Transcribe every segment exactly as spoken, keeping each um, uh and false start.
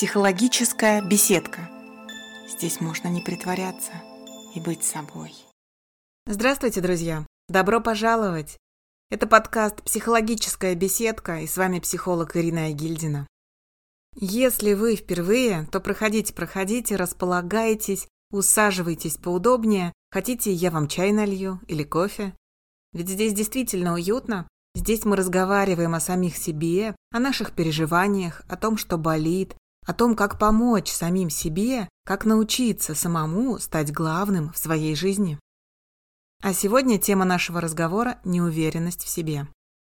Психологическая беседка. Здесь можно не притворяться и быть собой. Здравствуйте, друзья! Добро пожаловать! Это подкаст «Психологическая беседка» и с вами психолог Ирина Айгильдина. Если вы впервые, то проходите, проходите, располагайтесь, усаживайтесь поудобнее. Хотите, я вам чай налью или кофе? Ведь здесь действительно уютно. Здесь мы разговариваем о самих себе, о наших переживаниях, о том, что болит, о том, как помочь самим себе, как научиться самому стать главным в своей жизни. А сегодня тема нашего разговора – неуверенность в себе.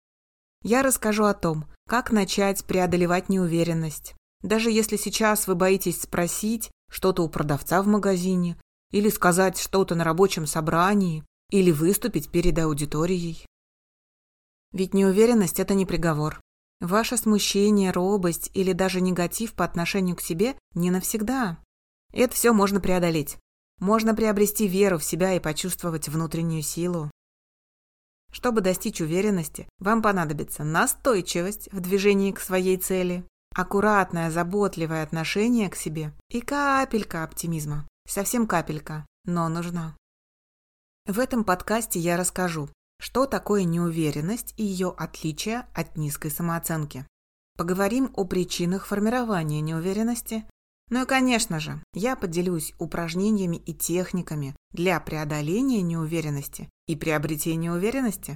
Я расскажу о том, как начать преодолевать неуверенность. Даже если сейчас вы боитесь спросить что-то у продавца в магазине, или сказать что-то на рабочем собрании, или выступить перед аудиторией. Ведь неуверенность – это не приговор. Ваше смущение, робость или даже негатив по отношению к себе не навсегда. Это все можно преодолеть. Можно приобрести веру в себя и почувствовать внутреннюю силу. Чтобы достичь уверенности, вам понадобится настойчивость в движении к своей цели, аккуратное, заботливое отношение к себе и капелька оптимизма. Совсем капелька, но нужна. В этом подкасте я расскажу, что такое неуверенность и ее отличие от низкой самооценки. Поговорим о причинах формирования неуверенности. Ну и, конечно же, я поделюсь упражнениями и техниками для преодоления неуверенности и приобретения уверенности.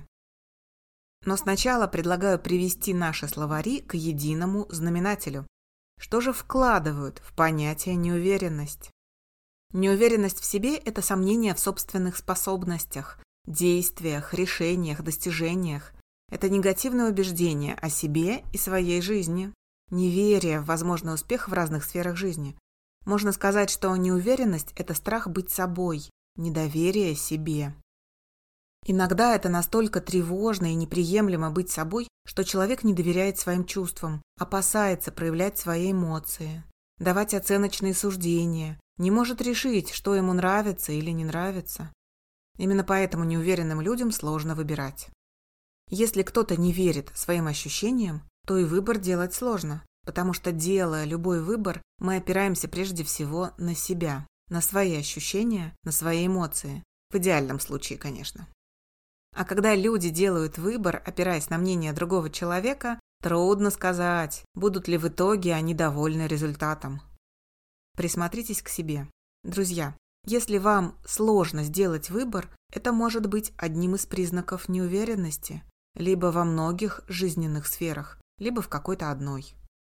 Но сначала предлагаю привести наши словари к единому знаменателю. Что же вкладывают в понятие неуверенность? Неуверенность в себе – это сомнение в собственных способностях, действиях, решениях, достижениях. Это негативное убеждение о себе и своей жизни, неверие в возможный успех в разных сферах жизни. Можно сказать, что неуверенность – это страх быть собой, недоверие себе. Иногда это настолько тревожно и неприемлемо быть собой, что человек не доверяет своим чувствам, опасается проявлять свои эмоции, давать оценочные суждения, не может решить, что ему нравится или не нравится. Именно поэтому неуверенным людям сложно выбирать. Если кто-то не верит своим ощущениям, то и выбор делать сложно, потому что, делая любой выбор, мы опираемся прежде всего на себя, на свои ощущения, на свои эмоции. В идеальном случае, конечно. А когда люди делают выбор, опираясь на мнение другого человека, трудно сказать, будут ли в итоге они довольны результатом. Присмотритесь к себе. Друзья, если вам сложно сделать выбор, это может быть одним из признаков неуверенности, либо во многих жизненных сферах, либо в какой-то одной.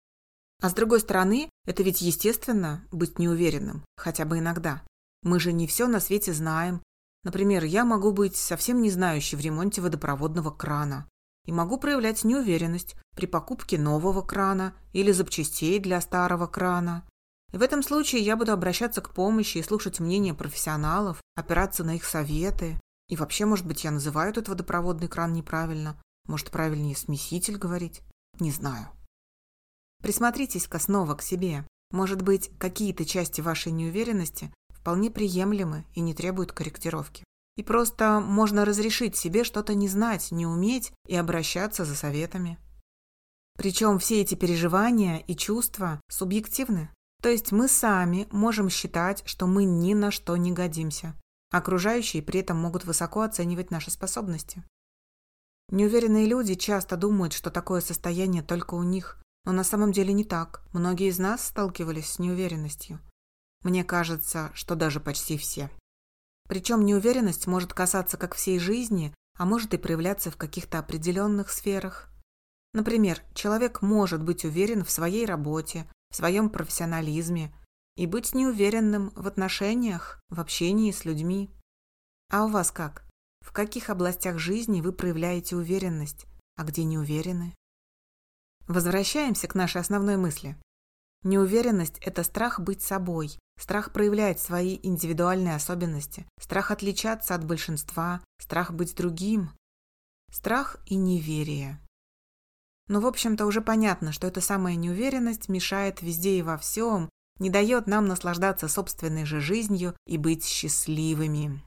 А с другой стороны, это ведь естественно быть неуверенным, хотя бы иногда. Мы же не все на свете знаем. Например, я могу быть совсем не знающей в ремонте водопроводного крана и могу проявлять неуверенность при покупке нового крана или запчастей для старого крана. И в этом случае я буду обращаться к помощи и слушать мнение профессионалов, опираться на их советы. И вообще, может быть, я называю этот водопроводный кран неправильно. Может, правильнее смеситель говорить? Не знаю. Присмотритесь-ка снова к себе. Может быть, какие-то части вашей неуверенности вполне приемлемы и не требуют корректировки. И просто можно разрешить себе что-то не знать, не уметь и обращаться за советами. Причем все эти переживания и чувства субъективны. То есть мы сами можем считать, что мы ни на что не годимся. Окружающие при этом могут высоко оценивать наши способности. Неуверенные люди часто думают, что такое состояние только у них, но на самом деле не так. Многие из нас сталкивались с неуверенностью. Мне кажется, что даже почти все. Причем неуверенность может касаться как всей жизни, а может и проявляться в каких-то определенных сферах. Например, человек может быть уверен в своей работе, в своем профессионализме и быть неуверенным в отношениях, в общении с людьми. А у вас как? В каких областях жизни вы проявляете уверенность, а где не уверены? Возвращаемся к нашей основной мысли. Неуверенность – это страх быть собой, страх проявлять свои индивидуальные особенности, страх отличаться от большинства, страх быть другим, страх и неверие. Но, в общем-то, уже понятно, что эта самая неуверенность мешает везде и во всем, не дает нам наслаждаться собственной же жизнью и быть счастливыми.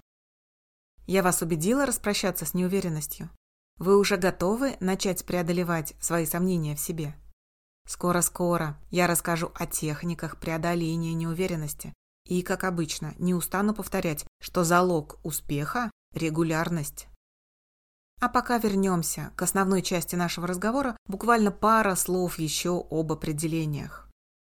Я вас убедила распрощаться с неуверенностью? Вы уже готовы начать преодолевать свои сомнения в себе? Скоро-скоро я расскажу о техниках преодоления неуверенности. И, как обычно, не устану повторять, что залог успеха – регулярность. А пока вернемся к основной части нашего разговора, буквально пара слов еще об определениях.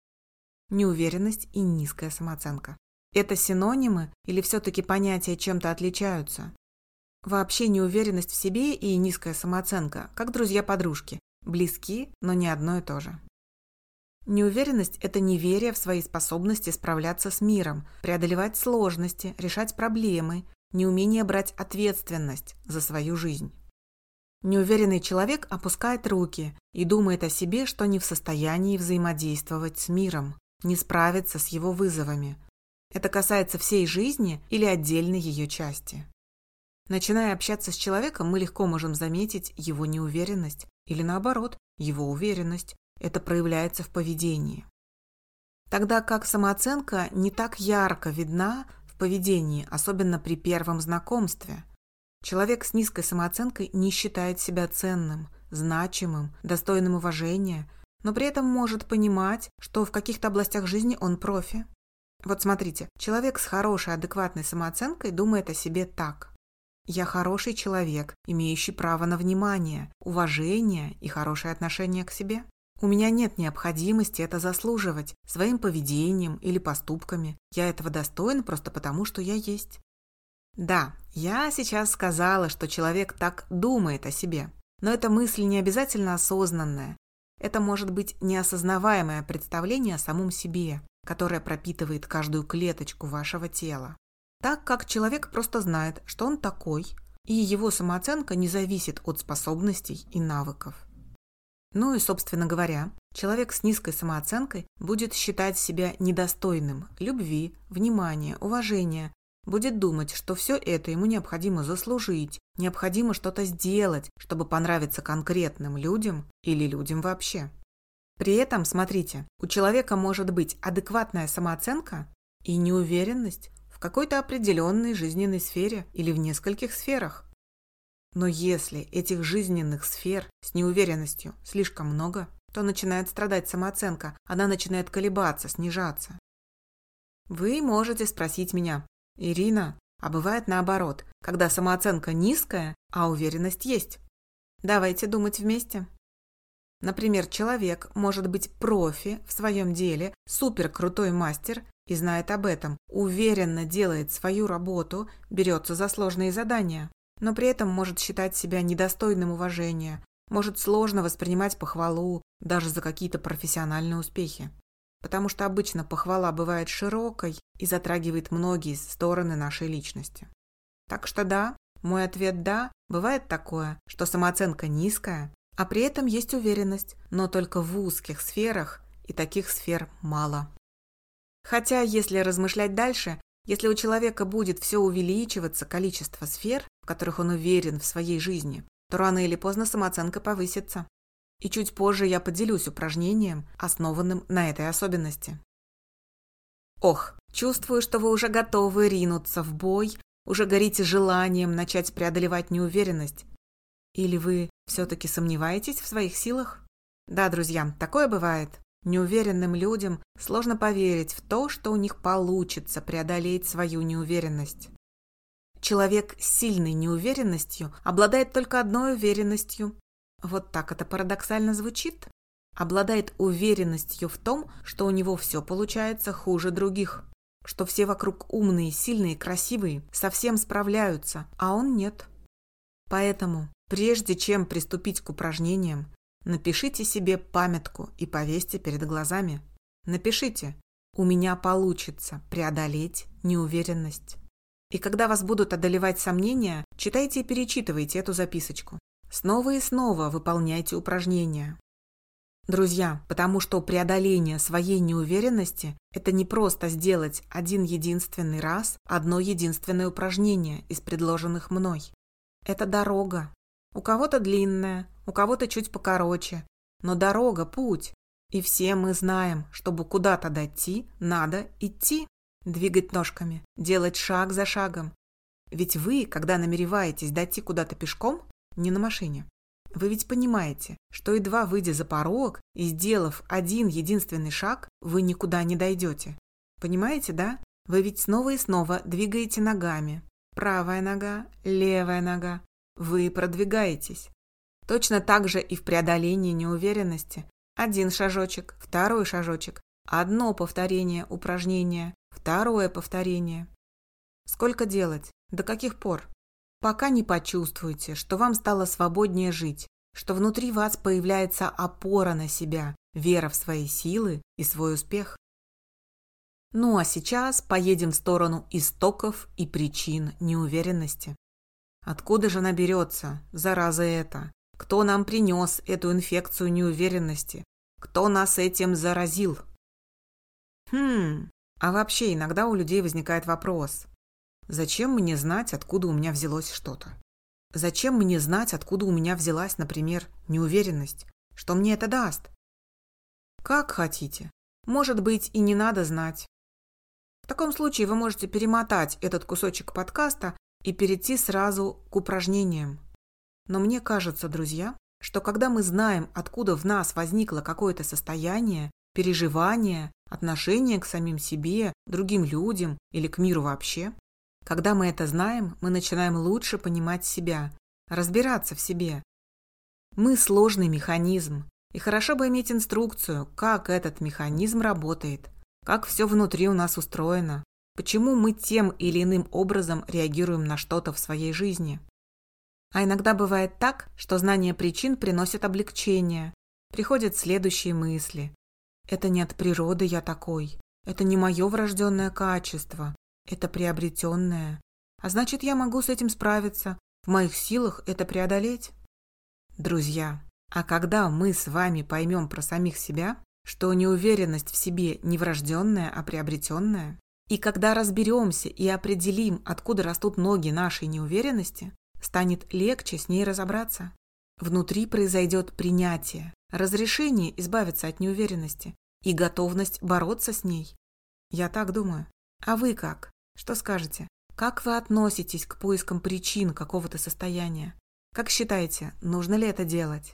Неуверенность и низкая самооценка. Это синонимы или все-таки понятия чем-то отличаются? Вообще неуверенность в себе и низкая самооценка, как друзья-подружки, близки, но не одно и то же. Неуверенность – это неверие в свои способности справляться с миром, преодолевать сложности, решать проблемы, неумение брать ответственность за свою жизнь. Неуверенный человек опускает руки и думает о себе, что не в состоянии взаимодействовать с миром, не справиться с его вызовами. Это касается всей жизни или отдельной ее части. Начиная общаться с человеком, мы легко можем заметить его неуверенность или, наоборот, его уверенность. Это проявляется в поведении. Тогда как самооценка не так ярко видна в поведении, особенно при первом знакомстве. Человек с низкой самооценкой не считает себя ценным, значимым, достойным уважения, но при этом может понимать, что в каких-то областях жизни он профи. Вот смотрите, человек с хорошей, адекватной самооценкой думает о себе так. Я хороший человек, имеющий право на внимание, уважение и хорошее отношение к себе. У меня нет необходимости это заслуживать своим поведением или поступками. Я этого достоин просто потому, что я есть. Да, я сейчас сказала, что человек так думает о себе, но эта мысль не обязательно осознанная. Это может быть неосознаваемое представление о самом себе, которое пропитывает каждую клеточку вашего тела. Так как человек просто знает, что он такой, и его самооценка не зависит от способностей и навыков. Ну и, собственно говоря, человек с низкой самооценкой будет считать себя недостойным любви, внимания, уважения, будет думать, что все это ему необходимо заслужить, необходимо что-то сделать, чтобы понравиться конкретным людям или людям вообще. При этом, смотрите, у человека может быть адекватная самооценка и неуверенность в какой-то определенной жизненной сфере или в нескольких сферах. Но если этих жизненных сфер с неуверенностью слишком много, то начинает страдать самооценка, она начинает колебаться, снижаться. Вы можете спросить меня: Ирина, а бывает наоборот, когда самооценка низкая, а уверенность есть? Давайте думать вместе. Например, человек может быть профи в своем деле, суперкрутой мастер и знает об этом, уверенно делает свою работу, берется за сложные задания, но при этом может считать себя недостойным уважения, может сложно воспринимать похвалу даже за какие-то профессиональные успехи. Потому что обычно похвала бывает широкой и затрагивает многие стороны нашей личности. Так что да, мой ответ да, бывает такое, что самооценка низкая, а при этом есть уверенность, но только в узких сферах, и таких сфер мало. Хотя, если размышлять дальше, если у человека будет все увеличиваться количество сфер, в которых он уверен в своей жизни, то рано или поздно самооценка повысится. И чуть позже я поделюсь упражнением, основанным на этой особенности. Ох, чувствую, что вы уже готовы ринуться в бой, уже горите желанием начать преодолевать неуверенность. Или вы все-таки сомневаетесь в своих силах? Да, друзья, такое бывает. Неуверенным людям сложно поверить в то, что у них получится преодолеть свою неуверенность. Человек с сильной неуверенностью обладает только одной уверенностью. Вот так это парадоксально звучит. Обладает уверенностью в том, что у него все получается хуже других, что все вокруг умные, сильные, красивые, совсем справляются, а он нет. Поэтому, прежде чем приступить к упражнениям, напишите себе памятку и повесьте перед глазами. Напишите: «У меня получится преодолеть неуверенность». И когда вас будут одолевать сомнения, читайте и перечитывайте эту записочку. Снова и снова выполняйте упражнения. Друзья, потому что преодоление своей неуверенности – это не просто сделать один единственный раз одно единственное упражнение из предложенных мной. Это дорога. У кого-то длинная, у кого-то чуть покороче, но дорога – путь. И все мы знаем, чтобы куда-то дойти, надо идти, двигать ножками, делать шаг за шагом. Ведь вы, когда намереваетесь дойти куда-то пешком, не на машине, Вы ведь понимаете, что едва выйдя за порог и сделав один единственный шаг, вы никуда не дойдете. Понимаете, да? Вы ведь снова и снова двигаете ногами. Правая нога, левая нога. Вы продвигаетесь. Точно так же и в преодолении неуверенности. Один шажочек, второй шажочек, одно повторение упражнения, второе повторение. Сколько делать? До каких пор? Пока не почувствуете, что вам стало свободнее жить, что внутри вас появляется опора на себя, вера в свои силы и свой успех. Ну а сейчас поедем в сторону истоков и причин неуверенности. Откуда же она берется, зараза эта? Кто нам принес эту инфекцию неуверенности? Кто нас этим заразил? Хм, а вообще иногда у людей возникает вопрос. Зачем мне знать, откуда у меня взялось что-то? Зачем мне знать, откуда у меня взялась, например, неуверенность? Что мне это даст? Как хотите. Может быть, и не надо знать. В таком случае вы можете перемотать этот кусочек подкаста и перейти сразу к упражнениям. Но мне кажется, друзья, что когда мы знаем, откуда в нас возникло какое-то состояние, переживание, отношение к самим себе, другим людям или к миру вообще, когда мы это знаем, мы начинаем лучше понимать себя, разбираться в себе. Мы сложный механизм, и хорошо бы иметь инструкцию, как этот механизм работает, как все внутри у нас устроено, почему мы тем или иным образом реагируем на что-то в своей жизни. А иногда бывает так, что знание причин приносит облегчение, приходят следующие мысли. Это не от природы я такой, это не мое врожденное качество. Это приобретенное. А значит, я могу с этим справиться. В моих силах это преодолеть. Друзья, а когда мы с вами поймем про самих себя, что неуверенность в себе не врожденная, а приобретенная, и когда разберемся и определим, откуда растут ноги нашей неуверенности, станет легче с ней разобраться. Внутри произойдет принятие, разрешение избавиться от неуверенности и готовность бороться с ней. Я так думаю. А вы как? Что скажете? Как вы относитесь к поискам причин какого-то состояния? Как считаете, нужно ли это делать?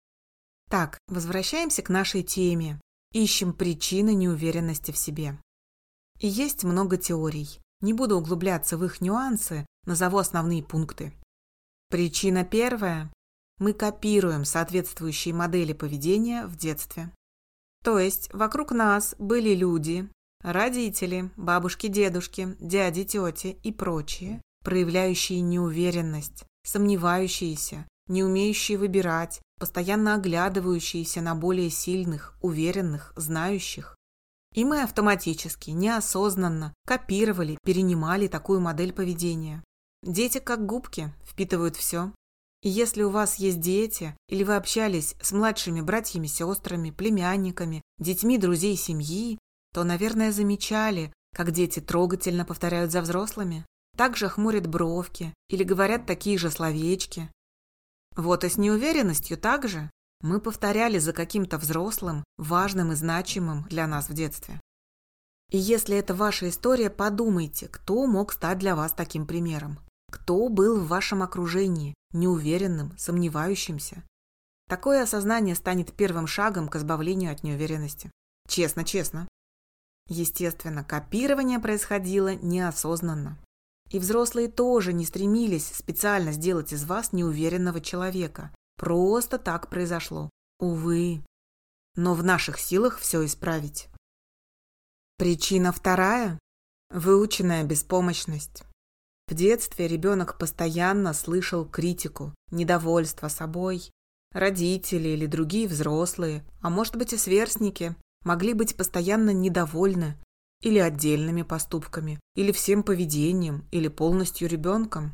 Так, возвращаемся к нашей теме. Ищем причины неуверенности в себе. И есть много теорий. Не буду углубляться в их нюансы, назову основные пункты. Причина первая. Мы копируем соответствующие модели поведения в детстве. То есть вокруг нас были люди, родители, бабушки, дедушки, дяди, тети и прочие, проявляющие неуверенность, сомневающиеся, не умеющие выбирать, постоянно оглядывающиеся на более сильных, уверенных, знающих. И мы автоматически, неосознанно копировали, перенимали такую модель поведения. Дети как губки впитывают все. И если у вас есть дети, или вы общались с младшими братьями, сестрами, племянниками, детьми друзей семьи, то, наверное, замечали, как дети трогательно повторяют за взрослыми, также хмурят бровки или говорят такие же словечки. Вот и с неуверенностью также мы повторяли за каким-то взрослым, важным и значимым для нас в детстве. И если это ваша история, подумайте, кто мог стать для вас таким примером. Кто был в вашем окружении, неуверенным, сомневающимся. Такое осознание станет первым шагом к избавлению от неуверенности. Честно, честно. Естественно, копирование происходило неосознанно. И взрослые тоже не стремились специально сделать из вас неуверенного человека. Просто так произошло. Увы. Но в наших силах все исправить. Причина вторая – выученная беспомощность. В детстве ребенок постоянно слышал критику, недовольство собой. Родители или другие взрослые, а может быть и сверстники, могли быть постоянно недовольны или отдельными поступками, или всем поведением, или полностью ребенком.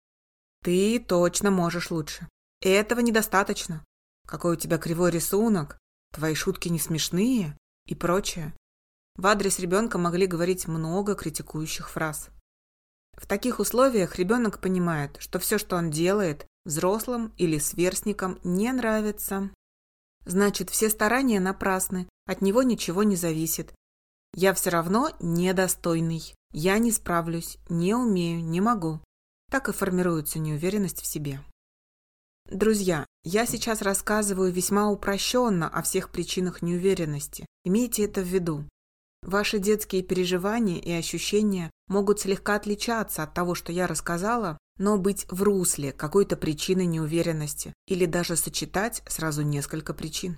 Ты точно можешь лучше. Этого недостаточно. Какой у тебя кривой рисунок, твои шутки не смешные и прочее. В адрес ребенка могли говорить много критикующих фраз. В таких условиях ребенок понимает, что все, что он делает, взрослым или сверстникам не нравится. Значит, все старания напрасны, от него ничего не зависит. Я все равно недостойный, я не справлюсь, не умею, не могу. Так и формируется неуверенность в себе. Друзья, я сейчас рассказываю весьма упрощенно о всех причинах неуверенности. Имейте это в виду. Ваши детские переживания и ощущения могут слегка отличаться от того, что я рассказала, но быть в русле какой-то причины неуверенности или даже сочетать сразу несколько причин.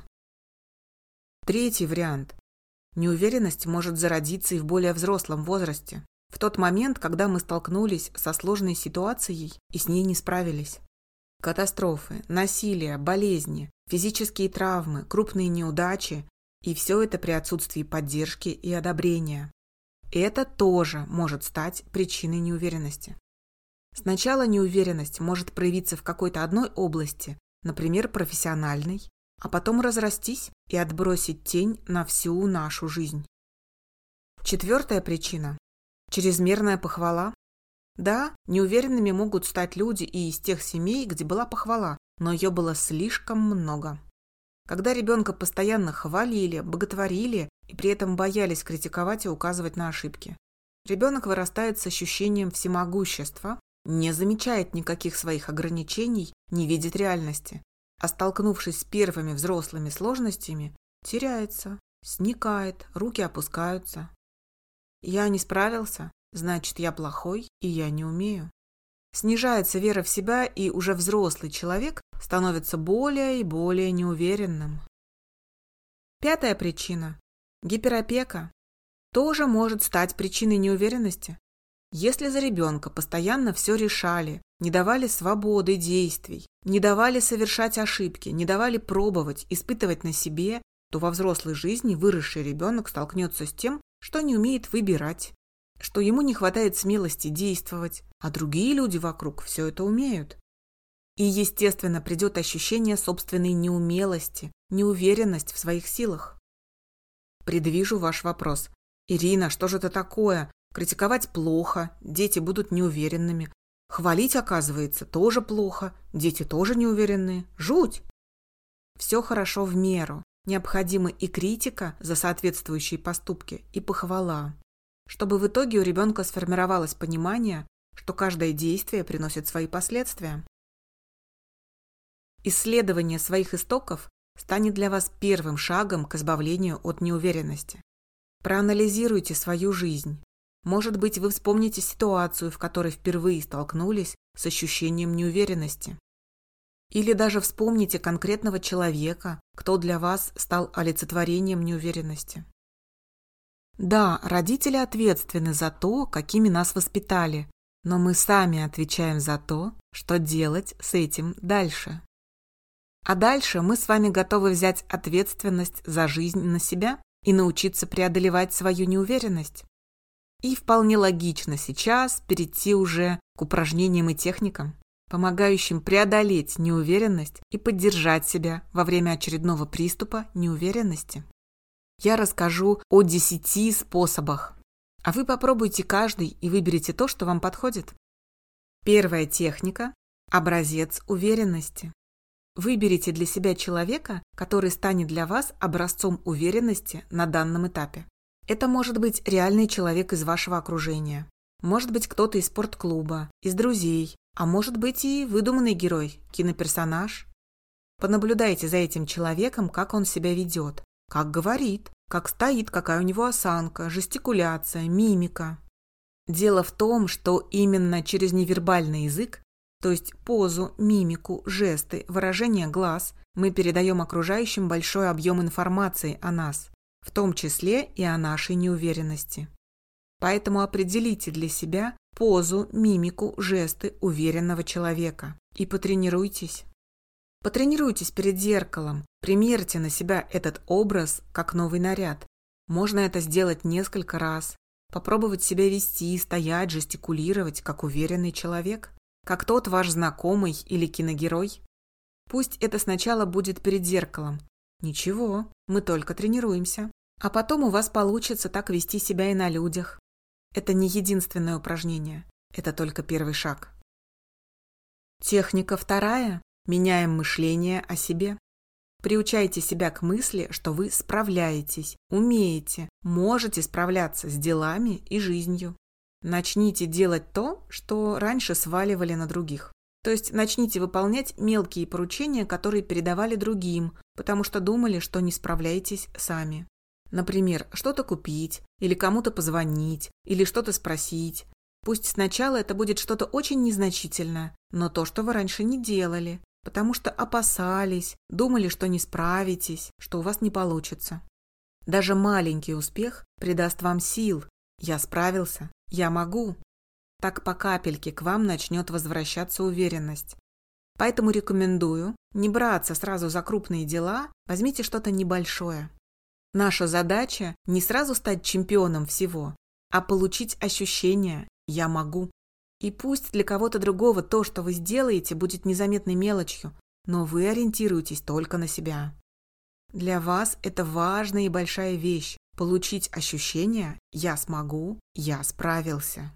Третий вариант. Неуверенность может зародиться и в более взрослом возрасте, в тот момент, когда мы столкнулись со сложной ситуацией и с ней не справились. Катастрофы, насилие, болезни, физические травмы, крупные неудачи – и все это при отсутствии поддержки и одобрения. Это тоже может стать причиной неуверенности. Сначала неуверенность может проявиться в какой-то одной области, например, профессиональной, а потом разрастись и отбросить тень на всю нашу жизнь. Четвертая причина – чрезмерная похвала. Да, неуверенными могут стать люди и из тех семей, где была похвала, но ее было слишком много. Когда ребенка постоянно хвалили, боготворили и при этом боялись критиковать и указывать на ошибки. Ребенок вырастает с ощущением всемогущества, не замечает никаких своих ограничений, не видит реальности, а столкнувшись с первыми взрослыми сложностями, теряется, сникает, руки опускаются. Я не справился, значит, я плохой и я не умею. Снижается вера в себя, и уже взрослый человек становится более и более неуверенным. Пятая причина – гиперопека. Тоже может стать причиной неуверенности. Если за ребенка постоянно все решали, не давали свободы действий, не давали совершать ошибки, не давали пробовать, испытывать на себе, то во взрослой жизни выросший ребенок столкнется с тем, что не умеет выбирать, что ему не хватает смелости действовать, а другие люди вокруг все это умеют. И, естественно, придет ощущение собственной неумелости, неуверенность в своих силах. Предвижу ваш вопрос. Ирина, что же это такое? Критиковать плохо, дети будут неуверенными. Хвалить, оказывается, тоже плохо, дети тоже неуверенные. Жуть! Все хорошо в меру. Необходима и критика за соответствующие поступки, и похвала, чтобы в итоге у ребенка сформировалось понимание, что каждое действие приносит свои последствия. Исследование своих истоков станет для вас первым шагом к избавлению от неуверенности. Проанализируйте свою жизнь. Может быть, вы вспомните ситуацию, в которой впервые столкнулись с ощущением неуверенности. Или даже вспомните конкретного человека, кто для вас стал олицетворением неуверенности. Да, родители ответственны за то, какими нас воспитали, но мы сами отвечаем за то, что делать с этим дальше. А дальше мы с вами готовы взять ответственность за жизнь на себя и научиться преодолевать свою неуверенность. И вполне логично сейчас перейти уже к упражнениям и техникам, помогающим преодолеть неуверенность и поддержать себя во время очередного приступа неуверенности. Я расскажу о десяти способах, а вы попробуйте каждый и выберите то, что вам подходит. Первая техника – образец уверенности. Выберите для себя человека, который станет для вас образцом уверенности на данном этапе. Это может быть реальный человек из вашего окружения, может быть кто-то из спортклуба, из друзей, а может быть и выдуманный герой, киноперсонаж. Понаблюдайте за этим человеком, как он себя ведет, как говорит, как стоит, какая у него осанка, жестикуляция, мимика. Дело в том, что именно через невербальный язык, то есть позу, мимику, жесты, выражение глаз, мы передаем окружающим большой объем информации о нас, в том числе и о нашей неуверенности. Поэтому определите для себя позу, мимику, жесты уверенного человека и потренируйтесь. Потренируйтесь перед зеркалом, примерьте на себя этот образ как новый наряд. Можно это сделать несколько раз, попробовать себя вести, стоять, жестикулировать, как уверенный человек, как тот ваш знакомый или киногерой. Пусть это сначала будет перед зеркалом. Ничего, мы только тренируемся. А потом у вас получится так вести себя и на людях. Это не единственное упражнение, это только первый шаг. Техника вторая. Меняем мышление о себе. Приучайте себя к мысли, что вы справляетесь, умеете, можете справляться с делами и жизнью. Начните делать то, что раньше сваливали на других. То есть начните выполнять мелкие поручения, которые передавали другим, потому что думали, что не справляетесь сами. Например, что-то купить, или кому-то позвонить, или что-то спросить. Пусть сначала это будет что-то очень незначительное, но то, что вы раньше не делали, потому что опасались, думали, что не справитесь, что у вас не получится. Даже маленький успех придаст вам сил. Я справился, я могу. Так по капельке к вам начнет возвращаться уверенность. Поэтому рекомендую не браться сразу за крупные дела, возьмите что-то небольшое. Наша задача не сразу стать чемпионом всего, а получить ощущение «я могу». И пусть для кого-то другого то, что вы сделаете, будет незаметной мелочью, но вы ориентируетесь только на себя. Для вас это важная и большая вещь – получить ощущение «я смогу», «я справился».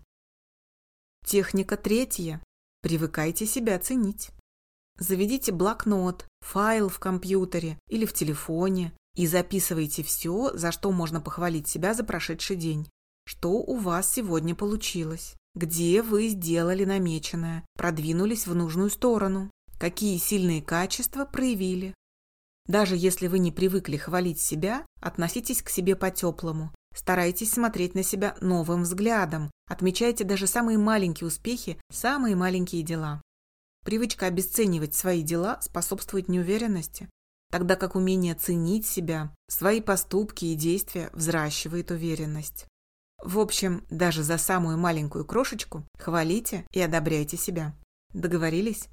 Техника третья. Привыкайте себя ценить. Заведите блокнот, файл в компьютере или в телефоне и записывайте все, за что можно похвалить себя за прошедший день. Что у вас сегодня получилось? Где вы сделали намеченное, продвинулись в нужную сторону? Какие сильные качества проявили? Даже если вы не привыкли хвалить себя, относитесь к себе по-теплому. Старайтесь смотреть на себя новым взглядом. Отмечайте даже самые маленькие успехи, самые маленькие дела. Привычка обесценивать свои дела способствует неуверенности, тогда как умение ценить себя, свои поступки и действия взращивает уверенность. В общем, даже за самую маленькую крошечку хвалите и одобряйте себя. Договорились?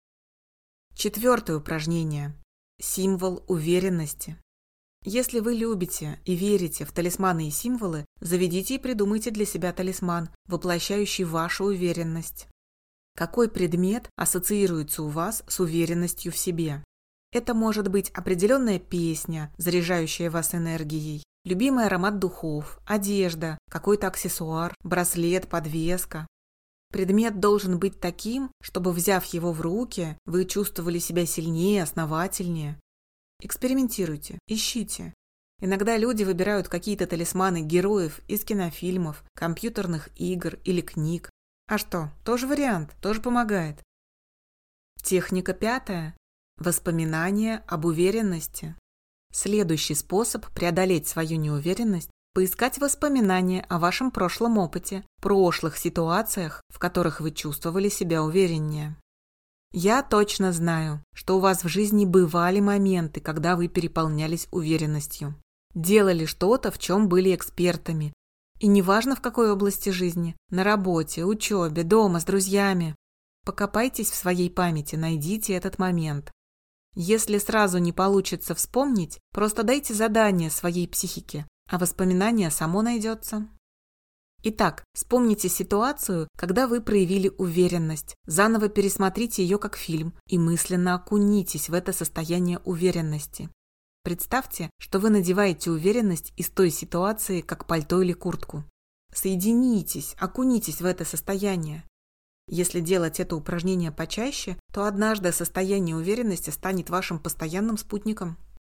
Четвертое упражнение. Символ уверенности. Если вы любите и верите в талисманы и символы, заведите и придумайте для себя талисман, воплощающий вашу уверенность. Какой предмет ассоциируется у вас с уверенностью в себе? Это может быть определенная песня, заряжающая вас энергией, любимый аромат духов, одежда, какой-то аксессуар, браслет, подвеска. Предмет должен быть таким, чтобы, взяв его в руки, вы чувствовали себя сильнее, основательнее. Экспериментируйте, ищите. Иногда люди выбирают какие-то талисманы героев из кинофильмов, компьютерных игр или книг. А что, тоже вариант, тоже помогает. Техника пятая. Воспоминания об уверенности. Следующий способ преодолеть свою неуверенность – поискать воспоминания о вашем прошлом опыте, прошлых ситуациях, в которых вы чувствовали себя увереннее. Я точно знаю, что у вас в жизни бывали моменты, когда вы переполнялись уверенностью. Делали что-то, в чем были экспертами. И неважно в какой области жизни – на работе, учебе, дома, с друзьями. Покопайтесь в своей памяти, найдите этот момент. Если сразу не получится вспомнить, просто дайте задание своей психике, а воспоминание само найдется. Итак, вспомните ситуацию, когда вы проявили уверенность, заново пересмотрите ее как фильм и мысленно окунитесь в это состояние уверенности. Представьте, что вы надеваете уверенность из той ситуации, как пальто или куртку. Соединитесь, окунитесь в это состояние. Если делать это упражнение почаще, то однажды состояние уверенности станет вашим постоянным спутником.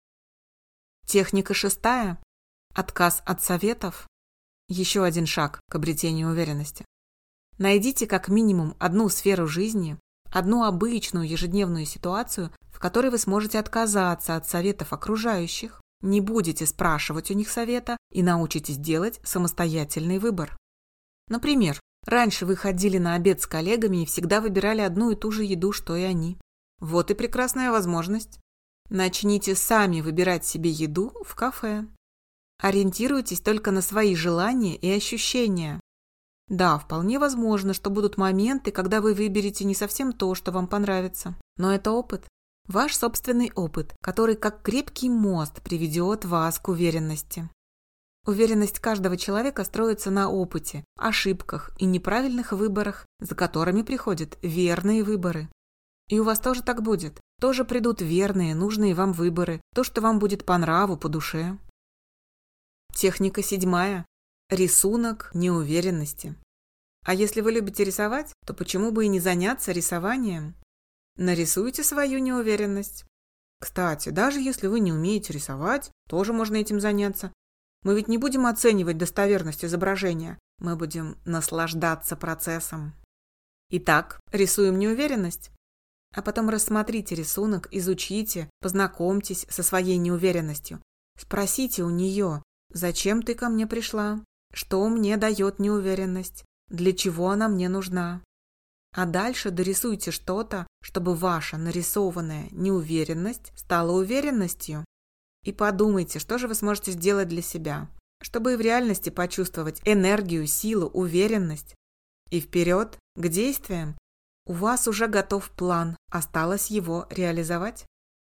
Техника шестая. Отказ от советов. Еще один шаг к обретению уверенности. Найдите как минимум одну сферу жизни, одну обычную ежедневную ситуацию, в которой вы сможете отказаться от советов окружающих, не будете спрашивать у них совета и научитесь делать самостоятельный выбор. Например, раньше вы ходили на обед с коллегами и всегда выбирали одну и ту же еду, что и они. Вот и прекрасная возможность. Начните сами выбирать себе еду в кафе. Ориентируйтесь только на свои желания и ощущения. Да, вполне возможно, что будут моменты, когда вы выберете не совсем то, что вам понравится. Но это опыт. Ваш собственный опыт, который как крепкий мост приведет вас к уверенности. Уверенность каждого человека строится на опыте, ошибках и неправильных выборах, за которыми приходят верные выборы. И у вас тоже так будет. Тоже придут верные, нужные вам выборы, то, что вам будет по нраву, по душе. Техника седьмая. Рисунок неуверенности. А если вы любите рисовать, то почему бы и не заняться рисованием? Нарисуйте свою неуверенность. Кстати, даже если вы не умеете рисовать, тоже можно этим заняться. Мы ведь не будем оценивать достоверность изображения, мы будем наслаждаться процессом. Итак, рисуем неуверенность. А потом рассмотрите рисунок, изучите, познакомьтесь со своей неуверенностью. Спросите у нее, зачем ты ко мне пришла? Что мне дает неуверенность? Для чего она мне нужна? А дальше дорисуйте что-то, чтобы ваша нарисованная неуверенность стала уверенностью. И подумайте, что же вы сможете сделать для себя, чтобы и в реальности почувствовать энергию, силу, уверенность. И вперед, к действиям. У вас уже готов план, осталось его реализовать.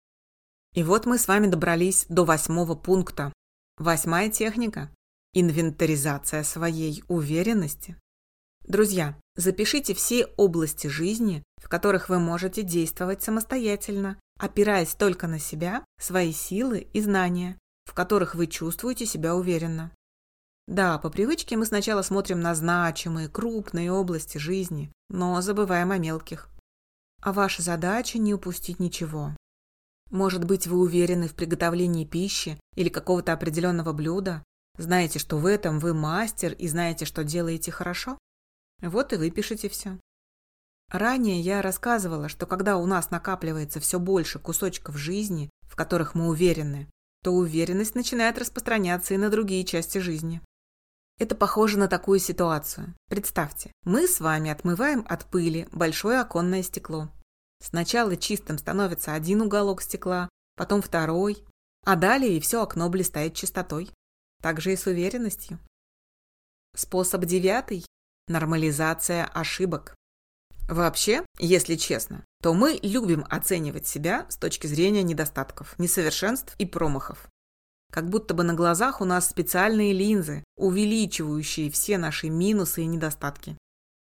И вот мы с вами добрались до восьмого пункта. Восьмая техника – инвентаризация своей уверенности. Друзья, запишите все области жизни, в которых вы можете действовать самостоятельно, опираясь только на себя, свои силы и знания, в которых вы чувствуете себя уверенно. Да, по привычке мы сначала смотрим на значимые, крупные области жизни, но забываем о мелких. А ваша задача – не упустить ничего. Может быть, вы уверены в приготовлении пищи или какого-то определенного блюда, знаете, что в этом вы мастер и знаете, что делаете хорошо? Вот и выпишите все. Ранее я рассказывала, что когда у нас накапливается все больше кусочков жизни, в которых мы уверены, то уверенность начинает распространяться и на другие части жизни. Это похоже на такую ситуацию. Представьте, мы с вами отмываем от пыли большое оконное стекло. Сначала чистым становится один уголок стекла, потом второй, а далее и все окно блистает чистотой. Так же и с уверенностью. Способ девятый – нормализация ошибок. Вообще, если честно, то мы любим оценивать себя с точки зрения недостатков, несовершенств и промахов. Как будто бы на глазах у нас специальные линзы, увеличивающие все наши минусы и недостатки.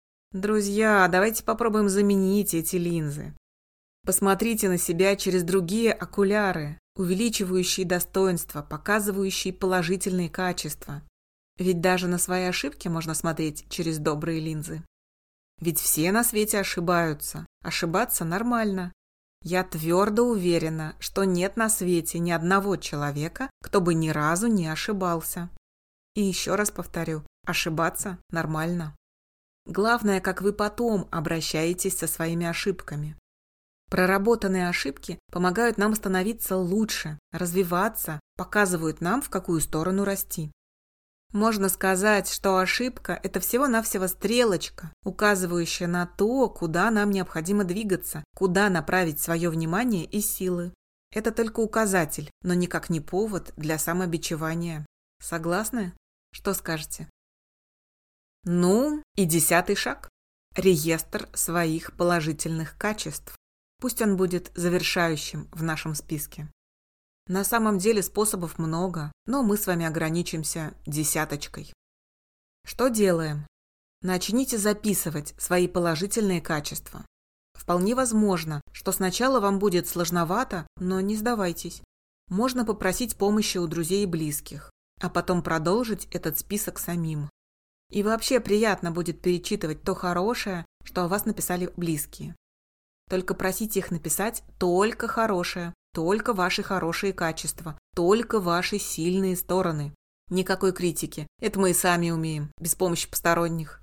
Друзья, давайте попробуем заменить эти линзы. Посмотрите на себя через другие окуляры, увеличивающие достоинства, показывающие положительные качества. Ведь даже на свои ошибки можно смотреть через добрые линзы. Ведь все на свете ошибаются. Ошибаться нормально. Я твердо уверена, что нет на свете ни одного человека, кто бы ни разу не ошибался. И еще раз повторю, ошибаться нормально. Главное, как вы потом обращаетесь со своими ошибками. Проработанные ошибки помогают нам становиться лучше, развиваться, показывают нам, в какую сторону расти. Можно сказать, что ошибка – это всего-навсего стрелочка, указывающая на то, куда нам необходимо двигаться, куда направить свое внимание и силы. Это только указатель, но никак не повод для самобичевания. Согласны? Что скажете? Ну, и десятый шаг – реестр своих положительных качеств. Пусть он будет завершающим в нашем списке. На самом деле способов много, но мы с вами ограничимся десяточкой. Что делаем? Начните записывать свои положительные качества. Вполне возможно, что сначала вам будет сложновато, но не сдавайтесь. Можно попросить помощи у друзей и близких, а потом продолжить этот список самим. И вообще приятно будет перечитывать то хорошее, что о вас написали близкие. Только просите их написать только хорошее. Только ваши хорошие качества, только ваши сильные стороны. Никакой критики. Это мы и сами умеем, без помощи посторонних.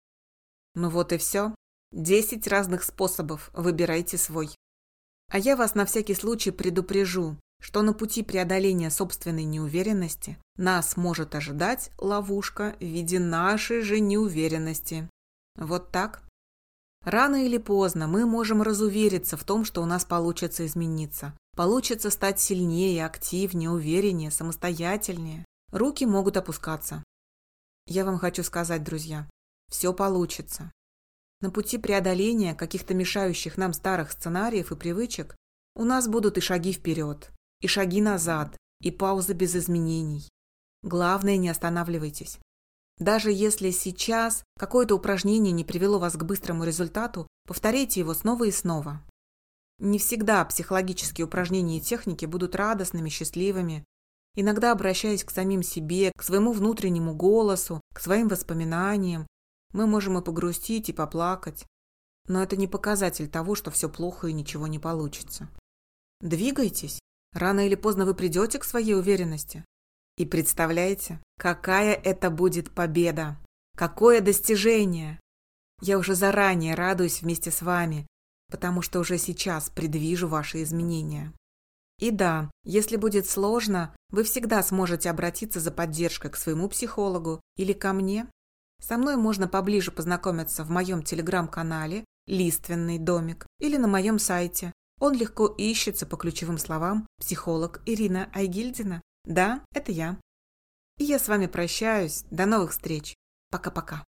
Ну вот и все. Десять разных способов, выбирайте свой. А я вас на всякий случай предупрежу, что на пути преодоления собственной неуверенности нас может ожидать ловушка в виде нашей же неуверенности. Вот так. Рано или поздно мы можем разувериться в том, что у нас получится измениться. Получится стать сильнее, активнее, увереннее, самостоятельнее. Руки могут опускаться. Я вам хочу сказать, друзья, все получится. На пути преодоления каких-то мешающих нам старых сценариев и привычек у нас будут и шаги вперед, и шаги назад, и паузы без изменений. Главное, не останавливайтесь. Даже если сейчас какое-то упражнение не привело вас к быстрому результату, повторяйте его снова и снова. Не всегда психологические упражнения и техники будут радостными, счастливыми. Иногда, обращаясь к самим себе, к своему внутреннему голосу, к своим воспоминаниям, мы можем и погрустить, и поплакать. Но это не показатель того, что все плохо и ничего не получится. Двигайтесь. Рано или поздно вы придете к своей уверенности. И представляете, какая это будет победа, какое достижение. Я уже заранее радуюсь вместе с вами, потому что уже сейчас предвижу ваши изменения. И да, если будет сложно, вы всегда сможете обратиться за поддержкой к своему психологу или ко мне. Со мной можно поближе познакомиться в моем телеграм-канале «Лиственный домик» или на моем сайте. Он легко ищется по ключевым словам «Психолог Ирина Айгильдина». Да, это я. И я с вами прощаюсь. До новых встреч. Пока-пока.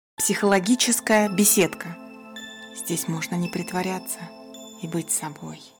Психологическая беседка. Здесь можно не притворяться и быть собой.